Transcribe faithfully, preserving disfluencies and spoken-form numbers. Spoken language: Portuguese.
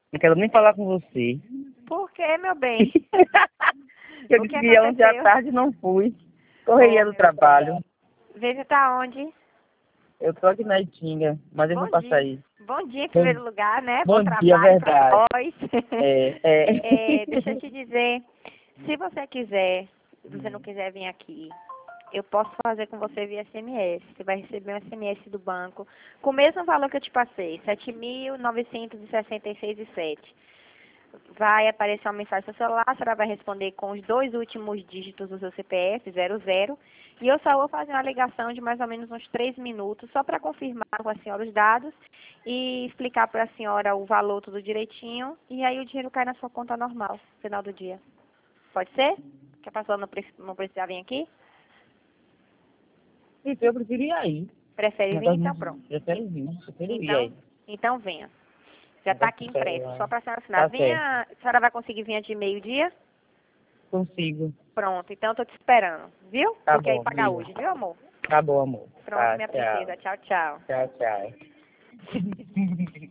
Não quero nem falar com você. Por quê, meu bem? Eu O disse que que ia ontem à aconteceu? tarde e não fui. Correria Oh, do meu trabalho. Veja, tá onde? Eu tô aqui na Itinga, mas eu vou Bom passar dia. aí. Bom dia em Bom, primeiro lugar, né? Bom bom dia, trabalho para verdade. nós. É, é. É, deixa eu te dizer, se você quiser, se você não quiser vir aqui, eu posso fazer com você via S M S. Você vai receber um S M S do banco com o mesmo valor que eu te passei, sete mil novecentos e sessenta e seis reais e sete centavos. Vai aparecer uma mensagem no seu celular, a senhora vai responder com os dois últimos dígitos do seu C P F, zero zero, e eu só vou fazer uma ligação de mais ou menos uns três minutos, só para confirmar com a senhora os dados e explicar para a senhora o valor tudo direitinho, e aí o dinheiro cai na sua conta normal, no final do dia. Pode ser? Que a pessoa não, preci- não precisar vir aqui? Então eu prefiro ir aí. Prefere vir? Negócio Então muito- pronto. Eu quero vir, eu quero ir Então, aí. então venha. Já está aqui impresso, só para a senhora assinar. Tá certo. Venha, a senhora vai conseguir vir de meio-dia? Consigo. Pronto, então eu tô te esperando, viu? Tá Porque aí bom, paga amiga. hoje, viu, amor? Tá bom, amor. Pronto, Tá, minha tchau. princesa. Tchau, tchau. Tchau, tchau.